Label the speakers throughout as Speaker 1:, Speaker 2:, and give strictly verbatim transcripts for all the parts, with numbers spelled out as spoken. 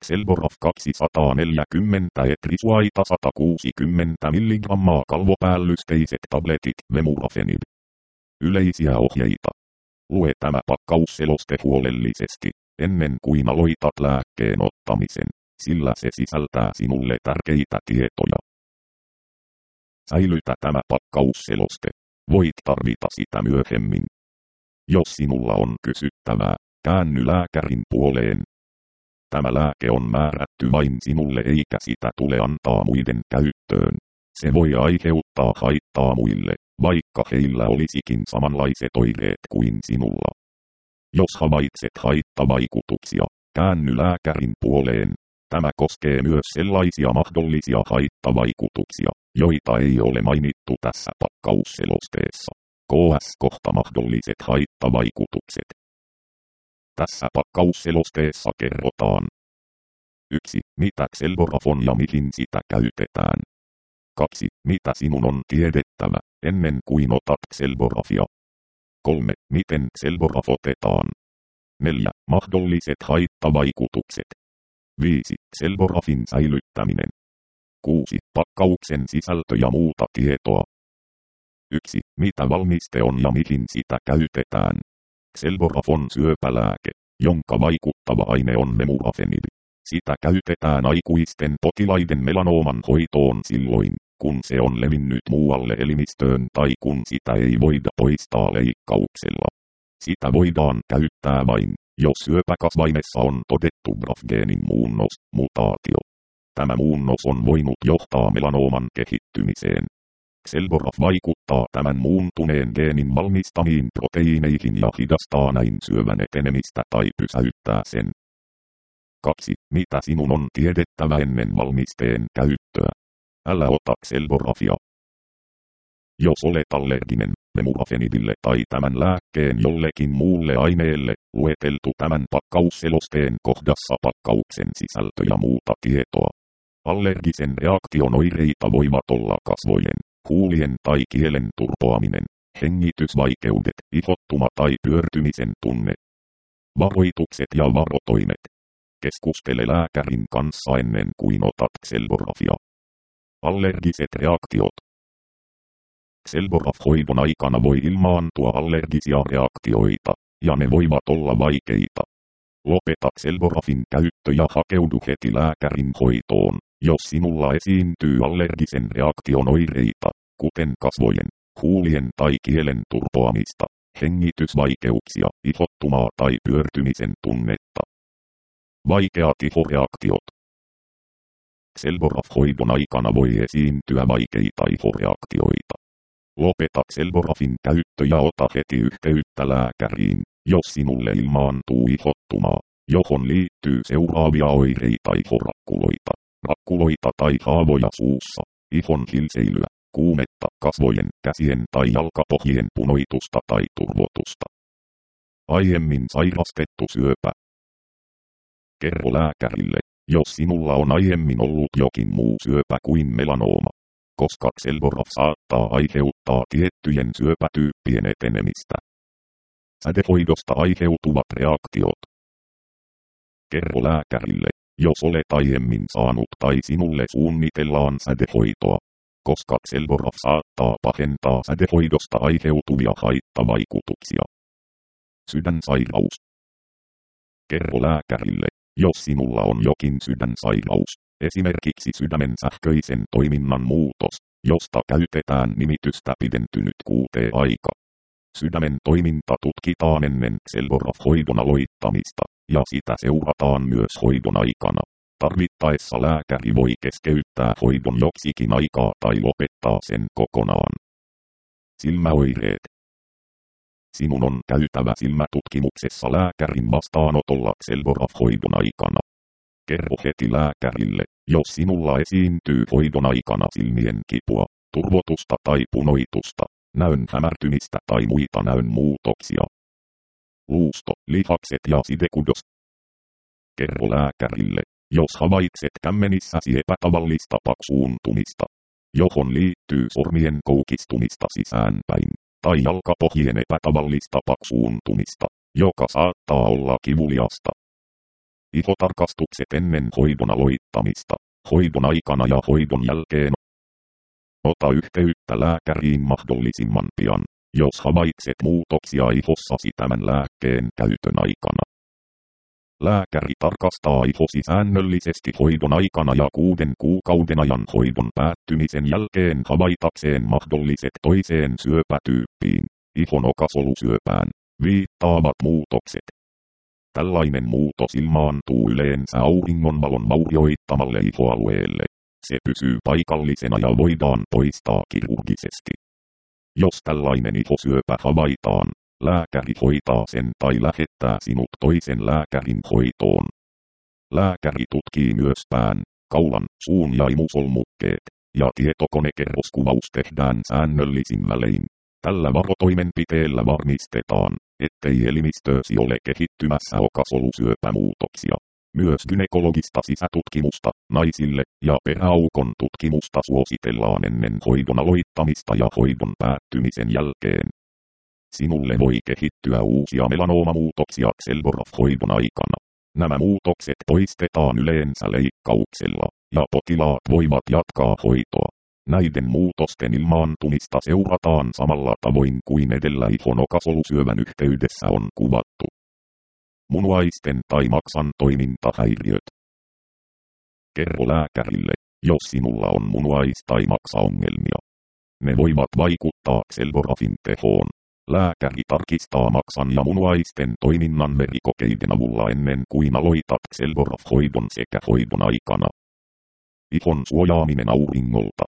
Speaker 1: Xelboraf kaksisataaneljäkymmentä etrisuaita sata kuusikymmentä milligrammaa kalvopäällysteiset tabletit Vemurafenib. Yleisiä ohjeita. Lue tämä pakkausseloste huolellisesti, ennen kuin aloitat lääkkeen ottamisen, sillä se sisältää sinulle tärkeitä tietoja. Säilytä tämä pakkausseloste. Voit tarvita sitä myöhemmin. Jos sinulla on kysyttävää, käänny lääkärin puoleen. Tämä lääke on määrätty vain sinulle eikä sitä tule antaa muiden käyttöön. Se voi aiheuttaa haittaa muille, vaikka heillä olisikin samanlaiset oireet kuin sinulla. Jos havaitset haittavaikutuksia, käänny lääkärin puoleen. Tämä koskee myös sellaisia mahdollisia haittavaikutuksia, joita ei ole mainittu tässä pakkausselosteessa. Ks kohta mahdolliset haittavaikutukset. Tässä pakkausselosteessa kerrotaan. yksi. Mitä Xelboraf on ja mihin sitä käytetään. kaksi. Mitä sinun on tiedettävä, ennen kuin otat Xelborafia. kolme. Miten Xelboraf otetaan. neljä. Mahdolliset haittavaikutukset. viisi. Xelborafin säilyttäminen. kuusi. Pakkauksen sisältö ja muuta tietoa. yksi. Mitä valmiste on ja mihin sitä käytetään. Xelboraf on syöpälääke, jonka vaikuttava aine on Vemurafenib. Sitä käytetään aikuisten potilaiden melanooman hoitoon silloin, kun se on levinnyt muualle elimistöön tai kun sitä ei voida poistaa leikkauksella. Sitä voidaan käyttää vain, jos syöpäkasvaimessa on todettu B R A F-geenin muunnos, mutaatio. Tämä muunnos on voinut johtaa melanooman kehittymiseen. Xelboraf vaikuttaa tämän muuntuneen geenin valmistamiin proteiineihin ja hidastaa näin syövän etenemistä tai pysäyttää sen. kaksi. Mitä sinun on tiedettävä ennen valmisteen käyttöä? Älä ota Xelborafia. Jos olet allerginen Vemurafenibille tai tämän lääkkeen jollekin muulle aineelle, lueteltu tämän pakkausselosteen kohdassa pakkauksen sisältö ja muuta tietoa. Allergisen reaktion oireita voivat olla kasvojen, huulien tai kielen turpoaminen, hengitysvaikeudet, ihottuma tai pyörtymisen tunne. Varoitukset ja varotoimet. Keskustele lääkärin kanssa ennen kuin otat Xelborafia. Allergiset reaktiot. Xelboraf-hoidon aikana voi ilmaantua allergisia reaktioita, ja ne voivat olla vaikeita. Lopeta Xelborafin käyttö ja hakeudu heti lääkärin hoitoon, jos sinulla esiintyy allergisen reaktion oireita, kuten kasvojen, huulien tai kielen turpoamista, hengitysvaikeuksia, ihottumaa tai pyörtymisen tunnetta. Vaikeat ihoreaktiot. Xelboraf-hoidon aikana voi esiintyä vaikeita ihoreaktioita. Lopeta Xelborafin käyttö ja ota heti yhteyttä lääkäriin, jos sinulle ilmaantuu ihottumaa, johon liittyy seuraavia oireita: ihorakkuloita, rakkuloita tai haavoja suussa, ihon hilseilyä, kuumetta, kasvojen, käsien tai jalkapohjien punoitusta tai turvotusta. Aiemmin sairastettu syöpä. Kerro lääkärille, jos sinulla on aiemmin ollut jokin muu syöpä kuin melanooma, koska Xelboraf saattaa aiheuttaa tiettyjen syöpätyyppien etenemistä. Sädehoidosta aiheutuvat reaktiot. Kerro lääkärille, jos olet aiemmin saanut tai sinulle suunnitellaan sädehoitoa, koska Xelboraf saattaa pahentaa sädehoidosta aiheutuvia haittavaikutuksia. Sydänsairaus. Kerro lääkärille, jos sinulla on jokin sydänsairaus, esimerkiksi sydämen sähköisen toiminnan muutos, josta käytetään nimitystä pidentynyt Q T-aika. Sydämen toiminta tutkitaan ennen Xelboraf-hoidon aloittamista, ja sitä seurataan myös hoidon aikana. Tarvittaessa lääkäri voi keskeyttää hoidon joksikin aikaa tai lopettaa sen kokonaan. Silmäoireet. Sinun on käytävä silmätutkimuksessa lääkärin vastaanotolla Xelboraf-hoidon aikana. Kerro heti lääkärille, jos sinulla esiintyy hoidon aikana silmien kipua, turvotusta tai punoitusta, näön hämärtymistä tai muita näön muutoksia. Luusto, lihakset ja sidekudos. Kerro lääkärille, jos havaitset kämmenissäsi epätavallista paksuuntumista, johon liittyy sormien koukistumista sisäänpäin, tai jalkapohjien epätavallista paksuuntumista, joka saattaa olla kivuliasta. Ihotarkastukset ennen hoidon aloittamista, hoidon aikana ja hoidon jälkeen. Ota yhteyttä lääkäriin mahdollisimman pian, jos havaitset muutoksia ihossasi tämän lääkkeen käytön aikana. Lääkäri tarkastaa ihosi säännöllisesti hoidon aikana ja kuuden kuukauden ajan hoidon päättymisen jälkeen havaitakseen mahdolliset toiseen syöpätyyppiin, ihon okasolusyöpään, viittaavat muutokset. Tällainen muutos ilmaantuu yleensä auringonvalon vaurioittamalle ihoalueelle. Se pysyy paikallisena ja voidaan poistaa kirurgisesti. Jos tällainen ihosyöpä havaitaan, lääkäri hoitaa sen tai lähettää sinut toisen lääkärin hoitoon. Lääkäri tutkii myös pään, kaulan, suun ja imusolmukkeet, ja tietokonekerroskuvaus tehdään säännöllisin välein. Tällä varotoimenpiteellä varmistetaan, ettei elimistöösi ole kehittymässä okasolusyöpämuutoksia. Myös gynekologista sisätutkimusta naisille ja peräaukon tutkimusta suositellaan ennen hoidon aloittamista ja hoidon päättymisen jälkeen. Sinulle voi kehittyä uusia melanoomamuutoksia Xelboraf-hoidon aikana. Nämä muutokset poistetaan yleensä leikkauksella, ja potilaat voivat jatkaa hoitoa. Näiden muutosten ilmaantumista seurataan samalla tavoin kuin edellä ihon okasolusyövän yhteydessä on kuvattu. Munuaisten tai maksan toimintahäiriöt. Kerro lääkärille, jos sinulla on munuais- tai maksaongelmia. Ne voivat vaikuttaa Xelborafin tehoon. Lääkäri tarkistaa maksan ja munuaisten toiminnan verikokeiden avulla ennen kuin aloitat Xelboraf-hoidon sekä hoidon aikana. Ihon suojaaminen auringolta.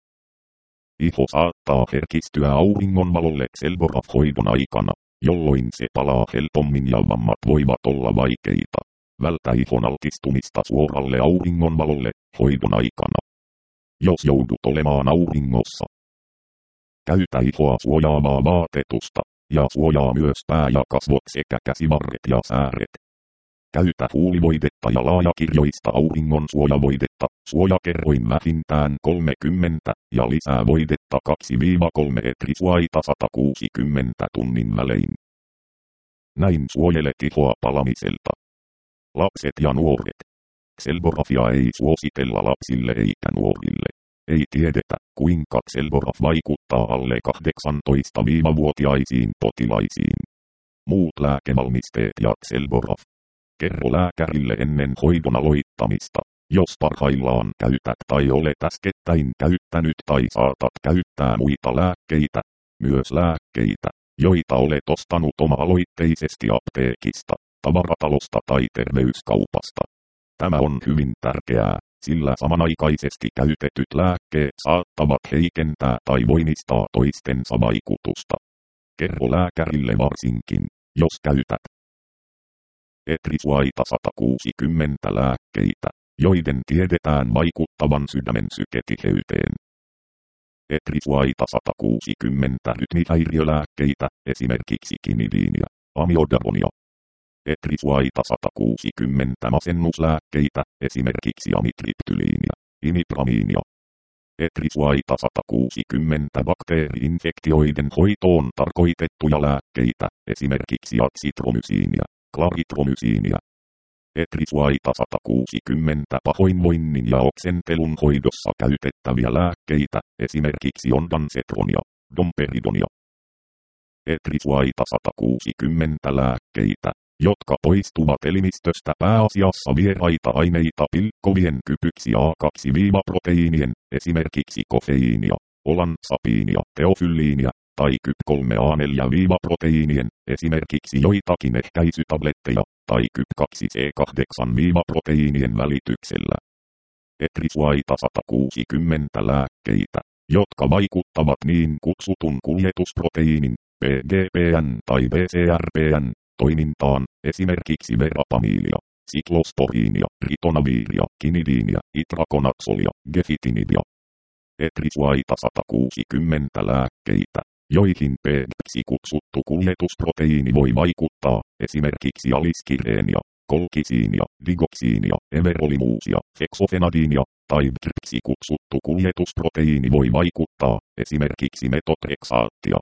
Speaker 1: Iho saattaa herkistyä auringonvalolle Xelboraf-hoidon aikana, jolloin se palaa helpommin ja vammat voivat olla vaikeita. Vältä ihon altistumista suoralle auringonvalolle hoidon aikana. Jos joudut olemaan auringossa, käytä ihoa suojaavaa vaatetusta, ja suojaa myös pää ja kasvot sekä käsivarret ja sääret. Käytä huulivoidetta ja laajakirjoista auringon suojavoidetta, suojakerroin vähintään kolmekymmentä ja lisää voidetta kaksi kolme etrisuaita sata kuusikymmentä tunnin välein. Näin suojelet ihoa palamiselta. Lapset ja nuoret. Xelborafia ei suositella lapsille eikä nuorille. Ei tiedetä, kuinka Xelboraf vaikuttaa alle kahdeksantoista-vuotiaisiin potilaisiin. Muut lääkevalmisteet ja Xelboraf. Kerro lääkärille ennen hoidon aloittamista, jos parhaillaan käytät tai olet äskettäin käyttänyt tai saatat käyttää muita lääkkeitä, myös lääkkeitä, joita olet ostanut oma-aloitteisesti apteekista, tavaratalosta tai terveyskaupasta. Tämä on hyvin tärkeää, sillä samanaikaisesti käytetyt lääkkeet saattavat heikentää tai voimistaa toistensa vaikutusta. Kerro lääkärille varsinkin, jos käytät etrisuaita sata kuusikymmentä lääkkeitä, joiden tiedetään vaikuttavan sydämen syketiheyteen. Etrisuaita sata kuusikymmentä rytmihäiriölääkkeitä, esimerkiksi kinidiinia, amiodaronia. Etrisuaita sata kuusikymmentä masennuslääkkeitä, esimerkiksi amitriptyliinia, imipramiinia. Etrisuaita sata kuusikymmentä bakteeri-infektioiden hoitoon tarkoitettuja lääkkeitä, esimerkiksi atsitromysiinia, klaritromysiinia. Etrisuaita sata kuusikymmentä pahoinvoinnin ja oksentelun hoidossa käytettäviä lääkkeitä, esimerkiksi ondansetronia, domperidonia. Etrisuaita sata kuusikymmentä lääkkeitä, jotka poistuvat elimistöstä pääasiassa vieraita aineita pilkkovien kypyksi A kaksi proteiinien, esimerkiksi kofeiinia, olansapiinia, teofylliinia, tai kyp kolme A neljä proteiinien, esimerkiksi joitakin ehkäisytabletteja, tai kyp kaksi C kahdeksan proteiinien välityksellä. Etrisuaita sata kuusikymmentä lääkkeitä, jotka vaikuttavat niin kutsutun kuljetusproteiinin, P G P N tai B C R P N, toimintaan, esimerkiksi verapamiilia, siklosporiinia, ritonaviiria, kinidiinia, itrakonaksolia, gefitinidia. Etrisuaita sata kuusikymmentä lääkkeitä, joihin P G P kutsuttu kuljetusproteiini voi vaikuttaa, esimerkiksi aliskireenia, kolkisiinia, digoksiinia, everolimuusia, feksofenadiinia, tai B G P kutsuttu kuljetusproteiini voi vaikuttaa, esimerkiksi metotreksaattia,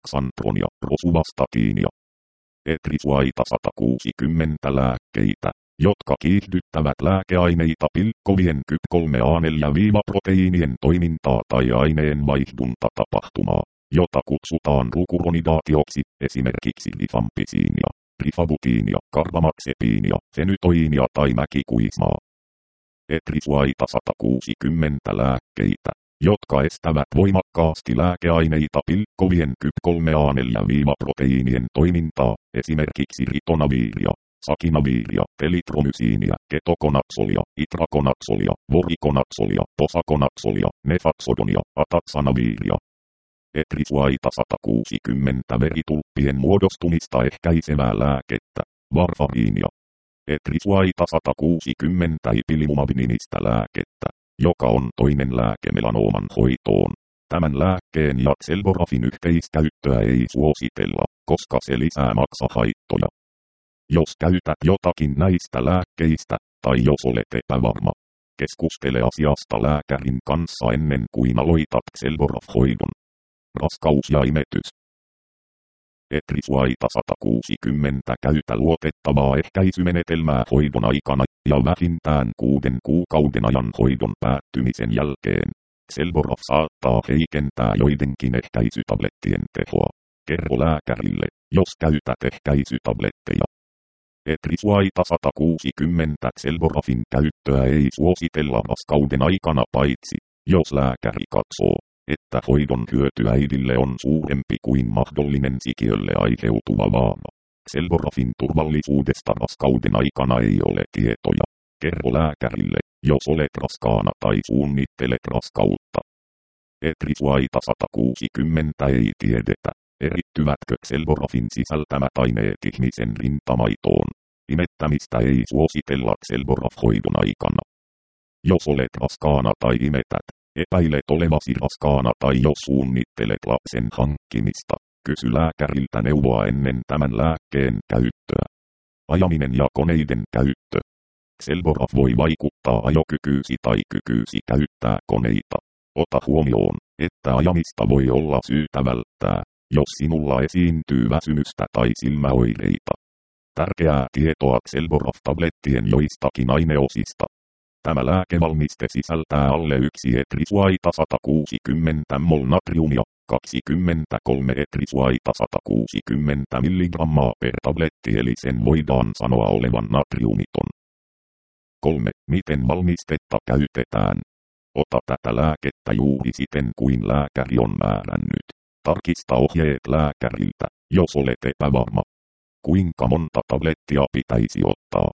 Speaker 1: mitoksantronia, rosuvastatiinia. Etrisuaita sata kuusikymmentä lääkkeitä, jotka kiihdyttävät lääkeaineita pilkkovien K Y P kolme A neljä proteiinien toimintaa tai aineen vaihduntatapahtumaa, jota kutsutaan glukuronidaatioksi, esimerkiksi rifampisiinia, rifabutiinia, karbamaxepiinia, fenytoiinia tai mäkikuismaa. Etrisuaita sata kuusikymmentä lääkkeitä, jotka estävät voimakkaasti lääkeaineita pilkkovien K Y P kolme A neljä proteiinien toimintaa, esimerkiksi ritonaviiria, sakinaviiria, telitromysiinia, ketokonaksolia, itrakonaksolia, vorikonaksolia, posakonaksolia, nefaksodonia, ataksanaviiria. Etrisuaita sata kuusikymmentä veritulppien muodostumista ehkäisevää lääkettä, varfariinia. Etrisuaita sata kuusikymmentä ipilimumabinimistä lääkettä, joka on toinen lääke melanooman hoitoon. Tämän lääkkeen ja Xelborafin yhteiskäyttöä ei suositella, koska se lisää maksahaittoja. Jos käytät jotakin näistä lääkkeistä, tai jos olet epävarma, keskustele asiasta lääkärin kanssa ennen kuin aloitat Xelboraf-hoidon. Raskaus ja imetys. Etrisuaita sata kuusikymmentä käytä luotettavaa ehkäisymenetelmää hoidon aikana ja vähintään kuuden kuukauden ajan hoidon päättymisen jälkeen. Xelboraf saattaa heikentää joidenkin ehkäisytablettien tehoa. Kerro lääkärille, jos käytät ehkäisytabletteja. Etrisuaita sata kuusikymmentä Xelborafin käyttöä ei suositella raskauden aikana paitsi, jos lääkäri katsoo, että hoidon hyöty äidille on suurempi kuin mahdollinen sikiölle aiheutuva vaara. Xelborafin turvallisuudesta raskauden aikana ei ole tietoja. Kerro lääkärille, jos olet raskaana tai suunnittelet raskautta. Etrisuaita sata kuusikymmentä ei tiedetä, erittyvätkö Xelborafin sisältämät aineet ihmisen rintamaitoon. Imettämistä ei suositella Xelboraf-hoidon aikana. Jos olet raskaana tai imetät, epäilet olevasi raskaana tai jos suunnittelet lapsen hankkimista, kysy lääkäriltä neuvoa ennen tämän lääkkeen käyttöä. Ajaminen ja koneiden käyttö. Xelboraf voi vaikuttaa ajokykyysi tai kykyysi käyttää koneita. Ota huomioon, että ajamista voi olla syytä välttää, jos sinulla esiintyy väsymystä tai silmäoireita. Tärkeää tietoa Xelboraf-tablettien joistakin aineosista. Tämä lääkevalmiste sisältää alle yksi etrisuaita sata kuusikymmentä mol natriumia, kaksikymmentäkolme etrisuaita sata kuusikymmentä milligrammaa per tabletti eli sen voidaan sanoa olevan natriumiton. kolme. Miten valmistetta käytetään? Ota tätä lääkettä juuri siten kuin lääkäri on määrännyt. Tarkista ohjeet lääkäriltä, jos olet epävarma. Kuinka monta tablettia pitäisi ottaa?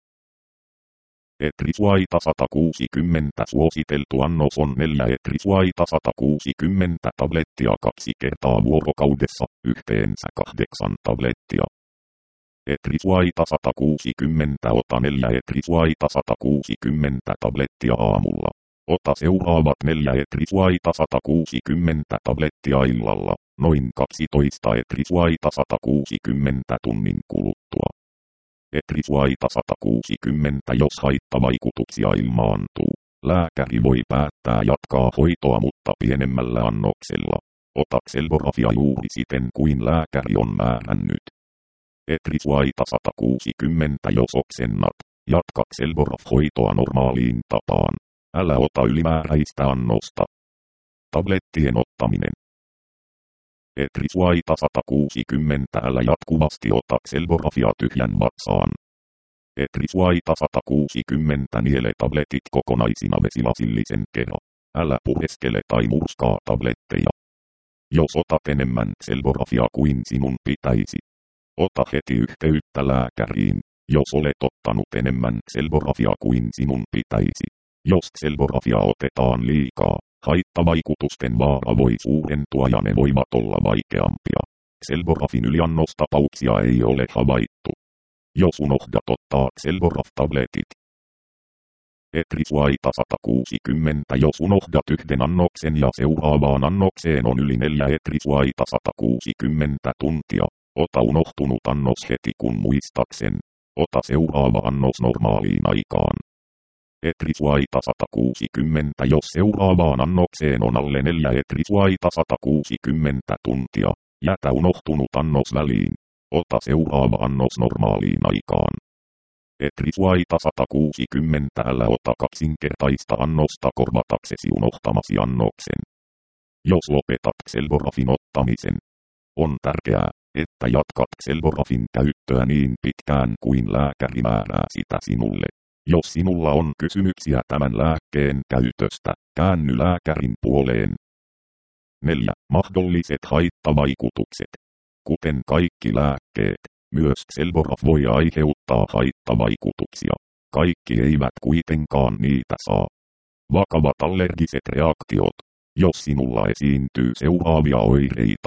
Speaker 1: Etrisuaita sata kuusikymmentä suositeltu annos on neljä etrisuaita sata kuusikymmentä tablettia kaksi kertaa vuorokaudessa, yhteensä kahdeksan tablettia. Etrisuaita sata kuusikymmentä ota neljä etrisuaita sata kuusikymmentä tablettia aamulla. Ota seuraavat neljä etrisuaita sata kuusikymmentä tablettia illalla, noin kaksitoista etrisuaita sata kuusikymmentä tunnin kuluttua. Etrisuaita sata kuusikymmentä jos haittavaikutuksia ilmaantuu. Lääkäri voi päättää jatkaa hoitoa mutta pienemmällä annoksella. Ota Xelborafia juuri siten kuin lääkäri on määrännyt. Etrisuaita sata kuusikymmentä jos oksennat. Jatka Xelboraf-hoitoa normaaliin tapaan. Älä ota ylimääräistä annosta. Tablettien ottaminen. Etrisuaita sata kuusikymmentä älä jatkuvasti ota Xelborafia tyhjän vatsaan. Etrisuaita sata kuusikymmentä niele tabletit kokonaisina vesilasillisen kerran. Älä pureskele tai murskaa tabletteja. Jos otat enemmän Xelborafia kuin sinun pitäisi, ota heti yhteyttä lääkäriin, jos olet ottanut enemmän Xelborafia kuin sinun pitäisi. Jos Xelborafia otetaan liikaa, haittavaikutusten vaara voi suurentua ja ne voivat olla vaikeampia. Xelborafin yliannostapauksia ei ole havaittu. Jos unohdat ottaa Xelboraf-tabletit. Etrisuaita sata kuusikymmentä jos unohdat yhden annoksen ja seuraavaan annokseen on yli neljä etrisuaita sata kuusikymmentä tuntia. Ota unohtunut annos heti kun muistat sen. Ota seuraava annos normaaliin aikaan. Etrisuaita sata kuusikymmentä jos seuraavaan annokseen on alle neljä etrisuaita sata kuusikymmentä tuntia. Jätä unohtunut annos väliin. Ota seuraava annos normaaliin aikaan. Etrisvaita sata kuusikymmentä älä ota kaksinkertaista annosta korvataksesi unohtamasi annoksen. Jos lopetat Xelborafin ottamisen, on tärkeää, että jatkat Xelborafin käyttöä niin pitkään kuin lääkäri määrää sitä sinulle. Jos sinulla on kysymyksiä tämän lääkkeen käytöstä, käänny lääkärin puoleen. neljä. Mahdolliset haittavaikutukset. Kuten kaikki lääkkeet, myös Xelboraf voi aiheuttaa haittavaikutuksia. Kaikki eivät kuitenkaan niitä saa. Vakavat allergiset reaktiot. Jos sinulla esiintyy seuraavia oireita.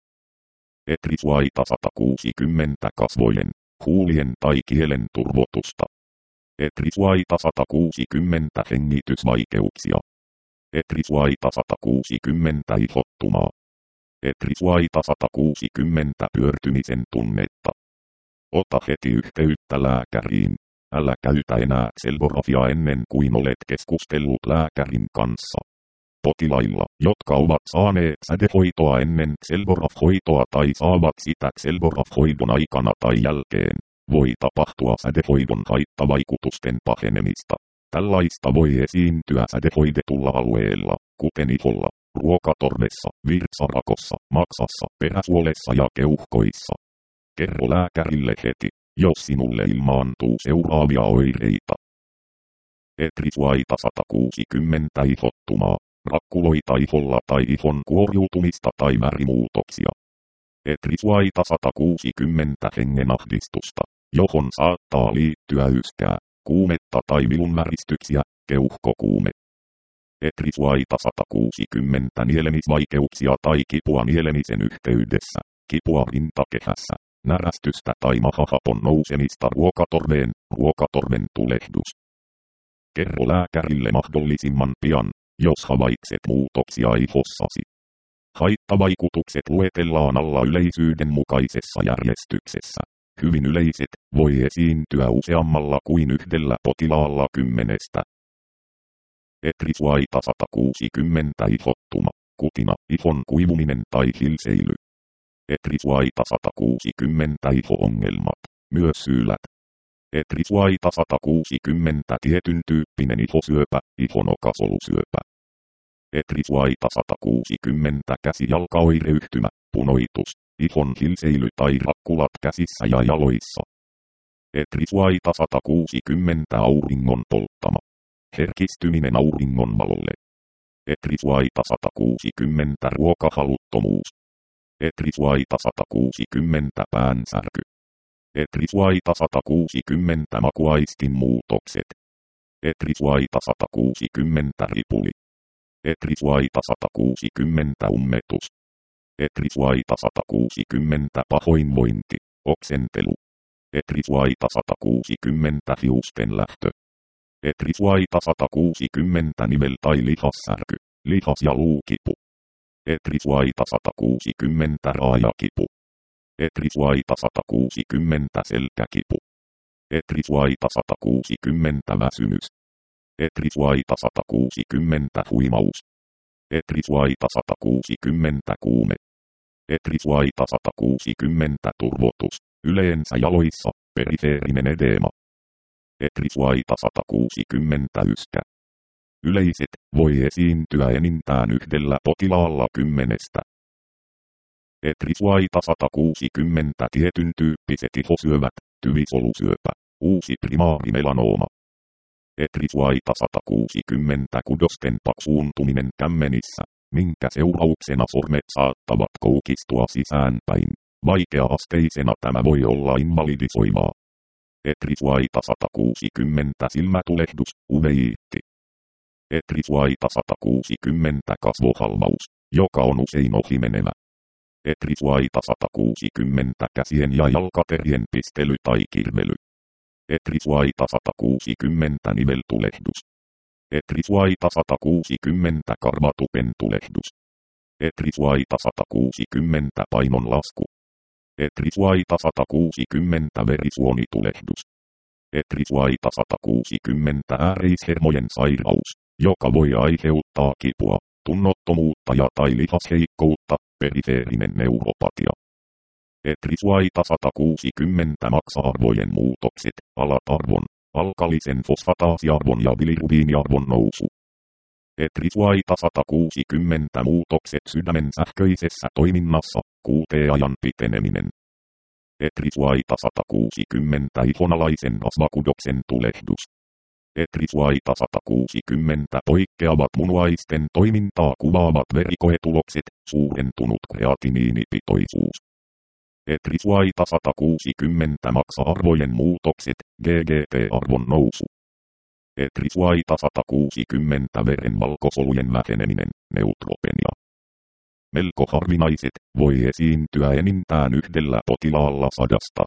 Speaker 1: Etrisvaita sata kuusikymmentä kasvojen, huulien tai kielen turvotusta. Etrisvaita sata kuusikymmentä hengitysvaikeuksia. Etrisvaita sata kuusikymmentä ihottumaa. Etrisvaita sata kuusikymmentä pyörtymisen tunnetta. Ota heti yhteyttä lääkäriin. Älä käytä enää Xelborafia ennen kuin olet keskustellut lääkärin kanssa. Potilailla, jotka ovat saaneet sädehoitoa ennen Xelboraf-hoitoa tai saavat sitä Xelboraf-hoidon aikana tai jälkeen, voi tapahtua sädehoidon haittavaikutusten pahenemista. Tällaista voi esiintyä sädehoidetulla alueella, kuten iholla, ruokatorvessa, virtsarakossa, maksassa, peräsuolessa ja keuhkoissa. Kerro lääkärille heti, jos sinulle ilmaantuu seuraavia oireita. Etrisvaita sata kuusikymmentä ihottumaa, rakkuloita iholla tai ihon kuoriutumista tai värimuutoksia. Etrisvaita sata kuusikymmentä hengenahdistusta, johon saattaa liittyä yskää, kuumetta tai vilunväristyksiä, keuhkokuume. Etrisvaita sata kuusikymmentä nielemisvaikeuksia tai kipua nielemisen yhteydessä, kipua rintakehässä, närästystä tai mahahapon nousemista ruokatorveen, ruokatorven tulehdus. Kerro lääkärille mahdollisimman pian, jos havaitset muutoksia ihossasi. Haittavaikutukset luetellaan alla yleisyyden mukaisessa järjestyksessä. Hyvin yleiset, voi esiintyä useammalla kuin yhdellä potilaalla kymmenestä. Etrisvaita sata kuusikymmentä ihottuma, kutina, ihon kuivuminen tai hilseily. Etrisvaita sata kuusikymmentä iho-ongelmat, myös syylät. Etrisvaita sata kuusikymmentä tietyn tyyppinen ihosyöpä, ihonokasolusyöpä. Etrisvaita sata kuusikymmentä käsijalkaoireyhtymä, punoitus, ihon hilseily tai rakkulat käsissä ja jaloissa. Etrisvaita sata kuusikymmentä auringon polttama, herkistyminen auringonvalolle. Etrisvaita sata kuusikymmentä ruokahaluttomuus. Etrisvaita sata kuusikymmentä päänsärky. Etrisvaita sata kuusikymmentä makuaistin muutokset. Etrisvaita sata kuusikymmentä ripuli. Etrisvaita sata kuusikymmentä ummetus. Etrisvaita sata kuusikymmentä pahoinvointi, oksentelu. Etrisvaita sata kuusikymmentä hiusten lähtö. Etrisvaita sata kuusikymmentä nivel- tai lihassärky, lihas- ja luukipu. Etrisvaita sata kuusikymmentä raajakipu. Etrisvaita sata kuusikymmentä selkäkipu. Etrisvaita sata kuusikymmentä väsymys. Etrisvaita sata kuusikymmentä huimaus. Etrisvaita sata kuusikymmentä kuume. Etrisvaita sata kuusikymmentä turvotus, yleensä jaloissa, perifeerinen edeema. Etrisvaita sata kuusikymmentä yskä. Yleiset, voi esiintyä enintään yhdellä potilaalla kymmenestä. Etrisvaita sata kuusikymmentä tietyn tyyppiset ihosyövät, tyvisolusyöpä, uusi primaarimelaanooma. Etrisvaita sata kuusikymmentä kudosten paksuuntuminen kämmenissä, minkä seurauksena sormet saattavat koukistua sisäänpäin. Vaikea-asteisena tämä voi olla invalidisoivaa. Etrisvaita sata kuusikymmentä silmätulehdus, uveiitti. Etrisvaita sata kuusikymmentä kasvohalvaus, joka on usein ohimenevä. Etrisvaita sata kuusikymmentä käsien ja jalkaterien pistely tai kirvely. Etrisvaita sata kuusikymmentä niveltulehdus. Etrisvaita sata kuusikymmentä karvatupen tulehdus. Etrisvaita sata kuusikymmentä painonlasku. Etrisvaita sata kuusikymmentä verisuonitulehdus. Etrisvaita sata kuusikymmentä ääreishermojen sairaus, joka voi aiheuttaa kipua, tunnottomuutta ja tai lihasheikkoutta, perifeerinen neuropatia. Etrisuaita sata kuusikymmentä maksa-arvojen muutokset, alat-arvon, alkalisen fosfataasiarvon ja bilirubiiniarvon nousu. Etrisuaita sata kuusikymmentä muutokset sydämen sähköisessä toiminnassa, Q T-ajan piteneminen. Etrisuaita sata kuusikymmentä ihonalaisen rasvakudoksen tulehdus. Etrisuaita sata kuusikymmentä poikkeavat munuaisten toimintaa kuvaavat verikoetulokset, suurentunut kreatiniinipitoisuus. Etrisuaita sata kuusikymmentä maksa-arvojen muutokset, G G T-arvon nousu. Etrisuaita sata kuusikymmentä veren valkosolujen väheneminen, neutropenia. Melko harvinaiset, voi esiintyä enintään yhdellä potilaalla sadasta.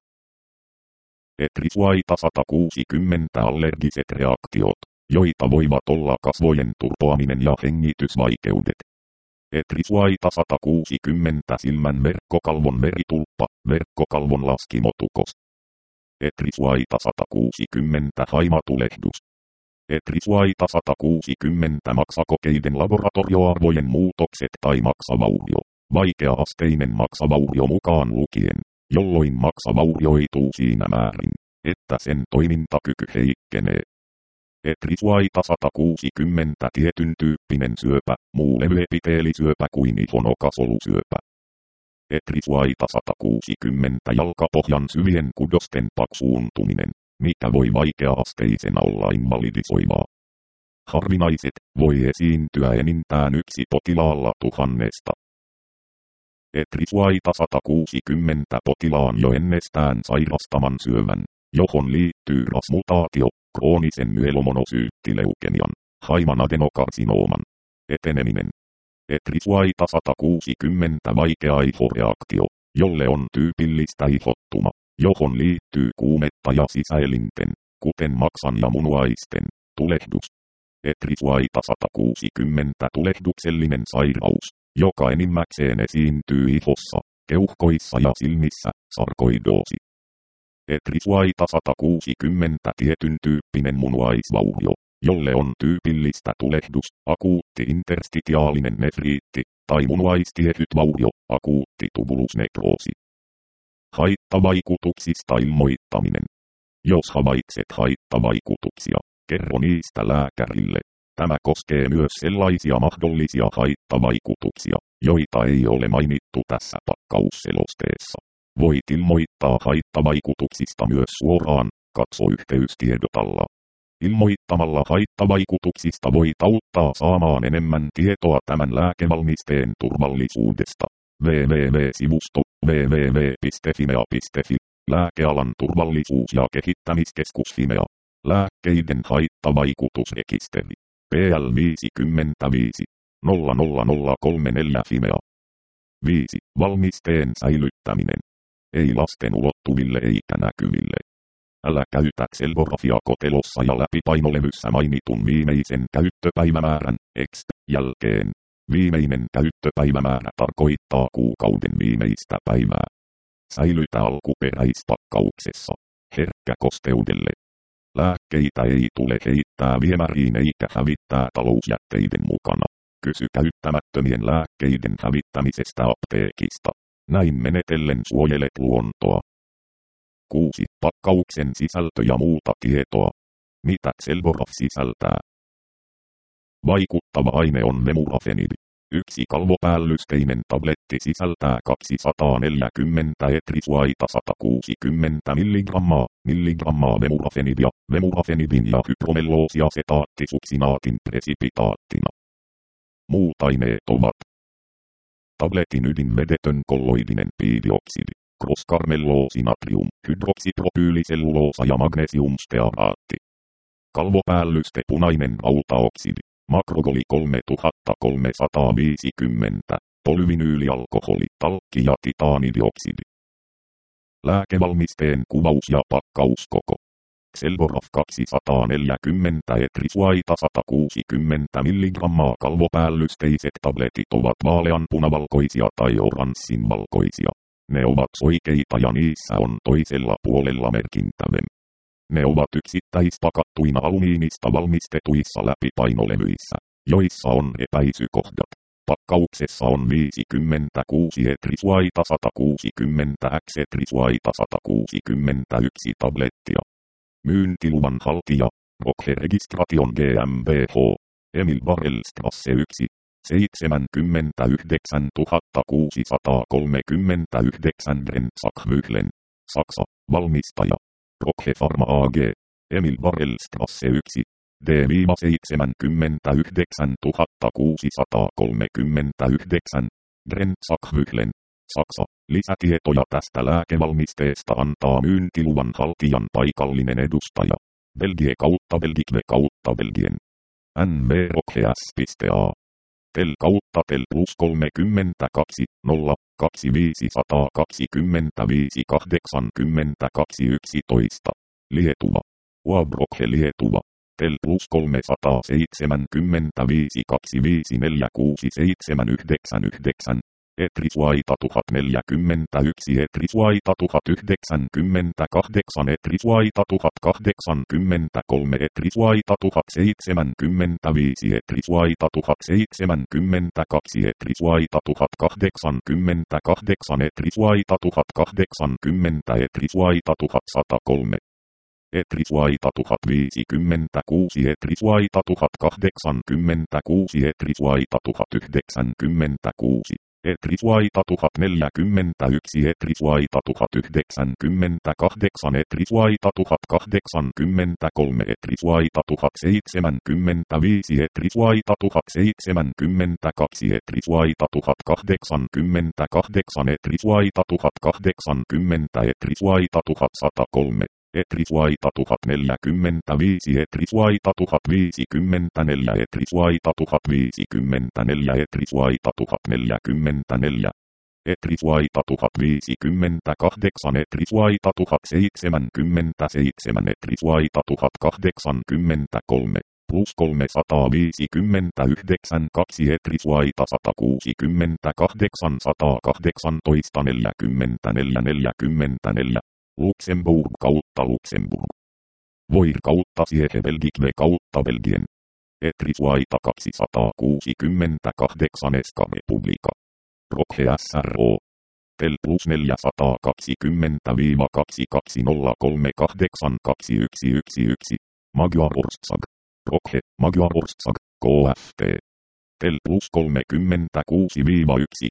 Speaker 1: Etrisuaita sata kuusikymmentä allergiset reaktiot, joita voivat olla kasvojen turpoaminen ja hengitysvaikeudet. Etrisuaita sata kuusikymmentä silmän verkkokalvon veritulppa, verkkokalvon laskimotukos. Etrisuaita sata kuusikymmentä haimatulehdus. Etrisuaita sata kuusikymmentä maksakokeiden laboratorioarvojen muutokset tai maksavaurio, vaikea-asteinen maksavaurio mukaan lukien, jolloin maksa vaurioituu siinä määrin, että sen toimintakyky heikkenee. Etrisuaita sata kuusikymmentä tietyn tyyppinen syöpä, muu levyepiteelisyöpä kuin ihonokasolusyöpä. Etrisuaita sata kuusikymmentä jalkapohjan syvien kudosten paksuuntuminen, mikä voi vaikea-asteisena olla invalidisoivaa. Harvinaiset, voi esiintyä enintään yksi potilaalla tuhannesta. Etrisuaita sata kuusikymmentä potilaan jo ennestään sairastaman syövän, johon liittyy rasmutaatio, kroonisen myelomonosyyttileukemian, haiman adenokarsinooman, eteneminen. Etrisuaita sata kuusikymmentä vaikea ihoreaktio, jolle on tyypillistä ihottuma, johon liittyy kuumetta ja sisäelinten, kuten maksan ja munuaisten, tulehdus. Etrisuaita sata kuusikymmentä tulehduksellinen sairaus, joka enimmäkseen esiintyy ihossa, keuhkoissa ja silmissä, sarkoidoosi. Etrisuaita sata kuusikymmentä tietyn tyyppinen munuaisvaurio, jolle on tyypillistä tulehdus, akuutti interstitiaalinen nefriitti, tai munuaistiehytvaurio, akuutti tubulusnekroosi. Haittavaikutuksista ilmoittaminen. Jos havaitset haittavaikutuksia, kerro niistä lääkärille. Tämä koskee myös sellaisia mahdollisia haittavaikutuksia, joita ei ole mainittu tässä pakkausselosteessa. Voit ilmoittaa haittavaikutuksista myös suoraan, katso yhteystiedotalla. Ilmoittamalla haittavaikutuksista voit auttaa saamaan enemmän tietoa tämän lääkevalmisteen turvallisuudesta. www-sivusto www piste fimea piste fi Lääkealan turvallisuus- ja kehittämiskeskus Fimea. Lääkkeiden haittavaikutusrekisteri. P L viisikymmentäviisi nolla nolla nolla kolme neljä Fimea. viisi. Valmisteen säilyttäminen. Ei lasten ulottuville eikä näkyville. Älä käytä Xelborafia-kotelossa ja läpipainolevyssä mainitun viimeisen käyttöpäivämäärän X jälkeen. Viimeinen käyttöpäivämäärä tarkoittaa kuukauden viimeistä päivää. Säilytä alkuperäispakkauksessa. Herkkä kosteudelle. Lääkkeitä ei tule heittää viemäriin eikä hävittää talousjätteiden mukana. Kysy käyttämättömien lääkkeiden hävittämisestä apteekista. Näin menetellen suojelet luontoa. kuusi. Pakkauksen sisältö ja muuta tietoa. Mitä Xelboraf sisältää? Vaikuttava aine on memurafenib. Yksi kalvopäällysteinen tabletti sisältää kaksisataaneljäkymmentä etrisuaita sata kuusikymmentä milligrammaa, milligrammaa memurafenibia, memurafenibin ja hydromelloosiasetaattisuksinaatin presipitaattina. Muut aineet ovat tabletin ydinvedetön kolloidinen piidioksidi, crosscarmelloosinatrium, hydroksipropyyliselluloosa ja magnesiumstearaatti. Kalvopäällyste punainen rautaoksidi. Makrogoli kolmetuhattakolmesataaviisikymmentä, polyvinyylialkoholi, talkki ja titaanidioksidi. Lääkevalmisteen kuvaus ja pakkauskoko. Xelboraf kaksisataaneljäkymmentä etrisuaita sata kuusikymmentä milligrammaa kalvopäällysteiset tabletit ovat vaaleanpunavalkoisia tai oranssinvalkoisia. Ne ovat soikeita ja niissä on toisella puolella merkintävem. Ne ovat yksittäispakattuina alumiinista valmistetuissa läpipainolevyissä, joissa on epäisykohdat. Pakkauksessa on viisikymmentäkuusi etrisuaita sata kuusikymmentä x etrisuaita sata kuusikymmentäyksi tablettia. Myyntiluvan haltija, Roche Registration GmbH, Emil Barrelstrasse yksi, seitsemänkymmentäyhdeksäntuhatta kuusisataakolmekymmentäyhdeksän Brenzach-Mühlen, Saksa, valmistaja, Roche Pharma A G, Emil Barrelstrasse yksi, D seitsemänkymmentäyhdeksäntuhatta kuusisataakolmekymmentäyhdeksän, Brenzach-Mühlen, Saksa. Lisätietoja tästä lääkevalmisteesta antaa myyntiluvan haltijan paikallinen edustaja. Belgie kautta Belgique kautta Belgien. N V Roche.A. Tel kautta Tel plus kolmekymmentäkaksi, nolla, kaksikymmentäviisi kahdeksankymmentäkaksi yksitoista. Lietuva. Uab Roche Lietuva. Tel plus kolmesataaseitsemänkymmentäviisi kaksikymmentäviisi kuusi seitsemän yhdeksän yhdeksän. Etrisuaita tuhat neljäkymmentäyksi Etrisuaita tuhat yhdeksänkymmentäkahdeksan Etrisuaita tuhat kahdeksankymmentäkolme Etrisuaita tuhat seitsemänkymmentäviisi Etrisuaita tuhat seitsemänkymmentäkaksi Etrisuaita tuhat kahdeksankymmentäkahdeksan Etrisuaita tuhat kahdeksankymmentä Etrisuaita tuhat sata kolme Etrisuaita tuhat viisikymmentäkuusi Etrisuaita tuhat kahdeksankymmentäkuusi Etrisuaita tuhat yhdeksänkymmentäkuusi Etrisuaita tuhat neljäkymmentäyksi Etrisuaita tuhat yhdeksänkymmentäkahdeksan Etrisuaita tuhat kahdeksankymmentäkolme Etrisuaita tuhat seitsemänkymmentäviisi Etrisuaita tuhat seitsemänkymmentäkaksi Etrisuaita tuhat kahdeksankymmentäkahdeksan Etrisuaita tuhat kahdeksankymmentä Etrisuaita tuhat sata kolme Etrisuaita tuhat neljäkymmentäviisi Etrisuaita tuhat viisikymmentäneljä Etrisuaita tuhat viisikymmentäneljä Etrisuaita tuhat neljäkymmentäneljä Etrisuaita tuhat viisikymmentäkahdeksan Etrisuaita tuhat seitsemänkymmentäseitsemän Etrisuaita tuhat kahdeksankymmentäkolme plus kolmesataaviisikymmentäyhdeksän kaksi Etrisuaita sata kuusikymmentäkahdeksan sata kahdeksantoista neljäkymmentäneljä neljäkymmentäneljä Luxemburg kautta Luxemburg. Voir kautta Siege Belgique kautta Belgien. Etrisuaita kaksisataakuusikymmentäkahdeksan Eska Republika. Roche S R O. Tel plus neljäsataakaksikymmentä kaksikymmentä kolme kahdeksan kaksi yksi yksi yksi. Magyar Orszag. Roche, Magyar Orszag, K F T. Tel plus kolmekymmentäkuusi yksi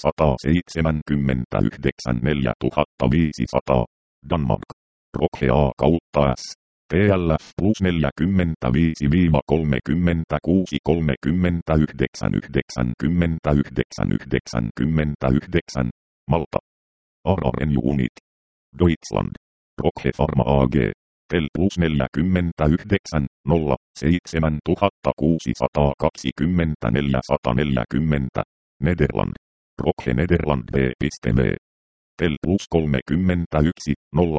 Speaker 1: kaksisataaseitsemänkymmentäyhdeksän neljätuhatta viisisataa. Danmark. Roche A kautta S. T L F plus neljäkymmentäviisi kolmekymmentäkuusi kolmekymmentäyhdeksän yhdeksänkymmentäyhdeksän yhdeksänkymmentäyhdeksän. Malta. R R N Unit. Deutschland. Roche Pharma A G. Tel plus neljäkymmentäyhdeksän, nolla, seitsemän tuhatta kuusisataakaksikymmentäneljä sata neljäkymmentä. Nederland. Roche Nederland B V. Tel plus kolmekymmentäyksi, nolla,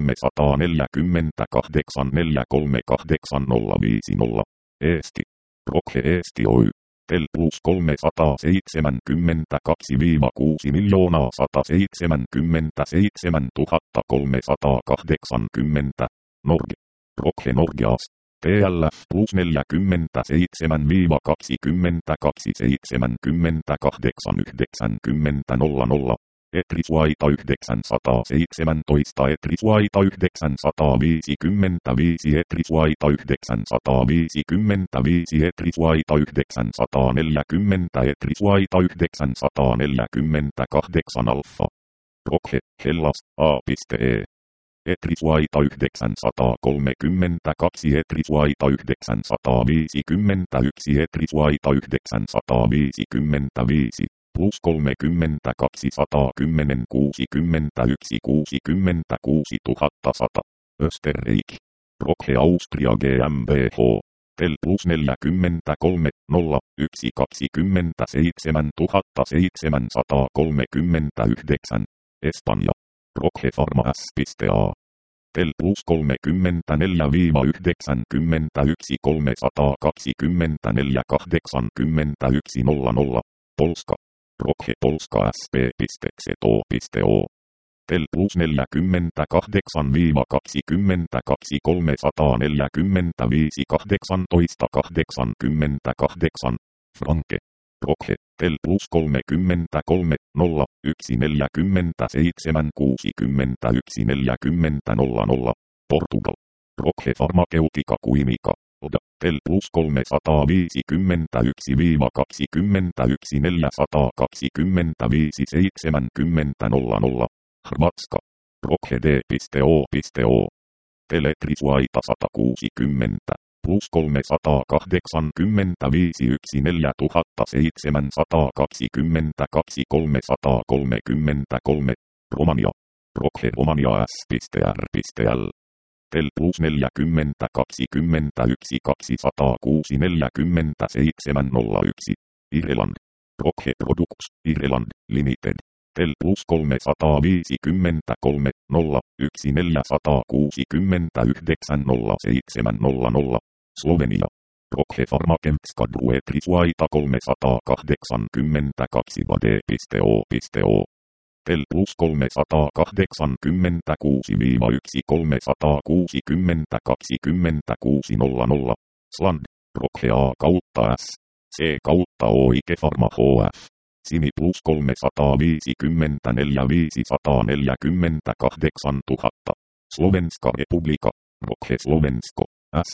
Speaker 1: kolmesataaneljäkymmentäkahdeksan neljäsataakolmekymmentäkahdeksan nolla viisikymmentä. Eesti. Roche Eesti Oy. Tel plus kolmesataaseitsemänkymmentäkaksi kuusi miljoonaa sata seitsemänkymmentäseitsemän tuhatta kolmesataakahdeksankymmentä. Norge. Roche Norgeas. T L F plus neljäkymmentäseitsemän kaksikymmentäkaksi seitsemänkymmentäkahdeksan yhdeksänkymmentä nolla nolla. Etrisuaita yhdeksänsataaseitsemäntoista Etrisuaita yhdeksänsataaviisikymmentäviisi Etrisuaita yhdeksänsataaviisikymmentäviisi Etrisuaita yhdeksänsataaneljäkymmentä Etrisuaita yhdeksänsataaneljäkymmentäkahdeksan Alfa. Roche, Hellas, A.E. Etrisuaita yhdeksänsataakolmekymmentäkaksi Etrisuaita yhdeksänsataaviisikymmentäyksi Etrisuaita yhdeksänsataaviisikymmentäviisi. Plus kolmekymmentäkaksi sata kymmenen kuusikymmentäyksi kuusikymmentäkuusi tuhatta sata. Österreich. Roche Austria GmbH. Tel plus neljäkymmentäkolme, nolla, yksi kaksikymmentäseitsemän tuhatta seitsemänsataakolmekymmentäyhdeksän. Espanja. Roche Pharma S.A. Tel plus kolmekymmentäneljä yhdeksänkymmentäyksi kolmesataakaksikymmentäneljä kahdeksankymmentäyksi nolla nolla. Polska. Roche Polska S P Z O. Tel plus neljäkymmentäkahdeksan kaksikymmentäkaksi kolmesataaneljäkymmentäviisi kahdeksantoista kahdeksankymmentäkahdeksan. Franke. Rokhe, tel plus kolmekymmentäkolme, nolla, yksi neljäkymmentäseitsemän kuusikymmentäyksi neljäkymmentä nolla nolla, Portugal. Rokhe Pharmaceutica Quimica, L D, tel plus kolmesataaviisikymmentäyksi kaksikymmentäyksi neljäsataakaksikymmentäviisi seitsemänkymmentä nolla nolla, Hrvatska. Rokhe D.O.O. Teletrisuaita sata kuusikymmentä, plus kolmesataakahdeksankymmentäviisi yksi neljätuhattaseitsemänsataakaksikymmentäkaksi kolmesataakolmekymmentäkolme, Romania. Rokhe Romania S.R.L. Tel plus neljäkymmentä kaksikymmentäyksi kaksisataakuusi neljäkymmentäseitsemän nolla yksi, Irland. Rokhe Products, Ireland, Limited. Tel plus kolmesataaviisikymmentäkolme, nolla, yksi neljäsataakuusikymmentäyhdeksän nolla seitsemän nolla nolla, Slovenia. Rokhe Pharmaceutica Trisuaita kolmesataakahdeksankymmentäkaksi Bade.O.O. Tel plus kolmesataakahdeksankymmentäkuusi yksi kolmesataakuusikymmentäkaksi kaksikymmentäkuusi nolla nolla, Sland. Rokhe A kautta S. C kautta Oike Pharma H F. Simi plus kolmesataaviisikymmentäneljä viisisataaneljäkymmentäkahdeksan tuhatta. Slovenska Republika. Rokhe Slovensko.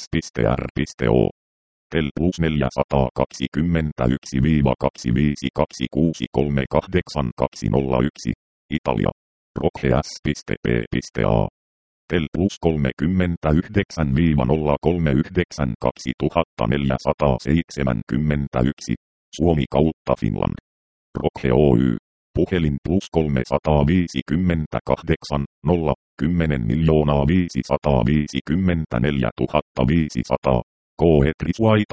Speaker 1: S.R.O. Tel plus neljäsataakaksikymmentäyksi kaksi viisi kaksi kuusi kolme kahdeksan kaksi nolla yksi, Italia. Rokhe S.P.A. Tel plus kolmekymmentäyhdeksän nolla kolme yhdeksän kaksi neljäsataaseitsemänkymmentäyksi, Suomi kautta Finland. Rokhe Oy. Puhelin plus kolmesataaviisikymmentäkahdeksan, nolla, kymmenen miljoonaa viisisataaviisikymmentäneljä tuhatta viisisataa. K. Etrisuaita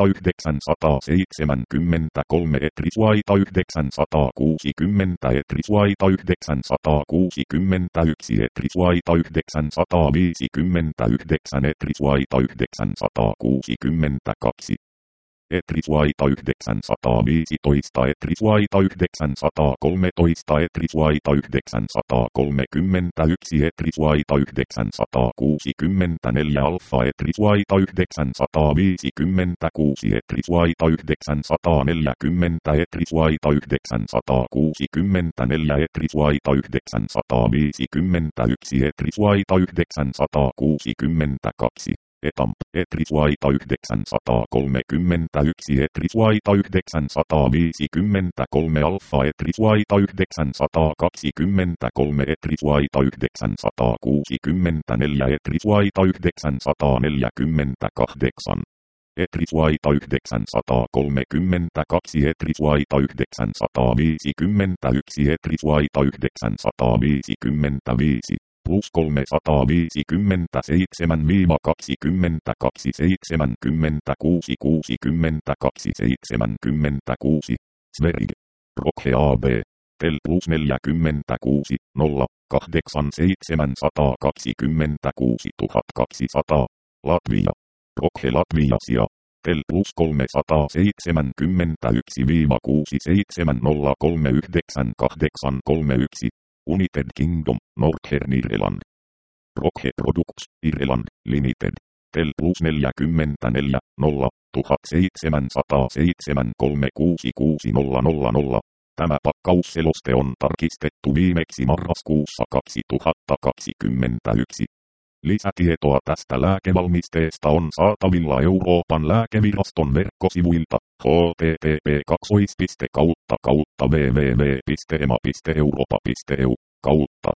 Speaker 1: yhdeksänsataaseitsemänkymmentäkolme Etrisuaita yhdeksänsataakuusikymmentä Etrisuaita yhdeksänsataakuusikymmentäyksi Etrisuaita yhdeksänsataaviisikymmentäyhdeksän Etrisuaita yhdeksänsataakuusikymmentäkaksi Etrisuaita yhdeksänsataaviisitoista Etrisuaita yhdeksänsataakolmetoista Etrisuaita yhdeksänsataakolmekymmentäyksi Etrisuaita yhdeksänsataakuusikymmentäneljä Alfa Etrisuaita yhdeksänsataaviisikymmentäkuusi Etrisuaita yhdeksänsataaneljäkymmentä Etrisuaita yhdeksänsataakuusikymmentäneljä Etrisuaita yhdeksänsataaviisikymmentäyksi Etrisuaita yhdeksänsataakuusikymmentäkaksi Etamp, Etrisuaita yhdeksänsataakolmekymmentäyksi Etrisuaita yhdeksänsataaviisikymmentäkolme Alfa Etrisuaita yhdeksänsataakaksikymmentäkolme Etrisuaita yhdeksänsataakuusikymmentäneljä Etrisuaita yhdeksänsataaneljäkymmentäkahdeksan Etrisuaita yhdeksänsataakolmekymmentäkaksi Etrisuaita yhdeksänsataaviisikymmentäyksi Etrisuaita yhdeksänsataaviisikymmentäviisi plus kolmesataaviisikymmentäseitsemän kaksikymmentäkaksi seitsemänkymmentäkuusi kuusikymmentäkaksi seitsemänkymmentäkuusi, Sverige. Rokhe A B. Tel plus neljäkymmentäkuusi, nolla, kahdeksan seitsemänsataakaksikymmentäkuusi kaksisataa, Latvia. Rokhe Latviasia. Tel plus kolmesataaseitsemänkymmentäyksi kuusi seitsemän nolla kolme yhdeksän kahdeksan kolme yksi, United Kingdom, Northern Ireland. Rokhe Products, Ireland, Limited. Tel plus neljäkymmentäneljä, nolla, tuhatseitsemänsataaseitsemän kolme kuusi kuusi nolla nolla nolla. Tämä pakkausseloste on tarkistettu viimeksi marraskuussa kaksituhattakaksikymmentäyksi. Lisätietoa tästä lääkevalmisteesta on saatavilla Euroopan lääkeviraston verkkosivuilta h t t p kaksi kautta kautta w w w piste e m a piste europa piste e u kautta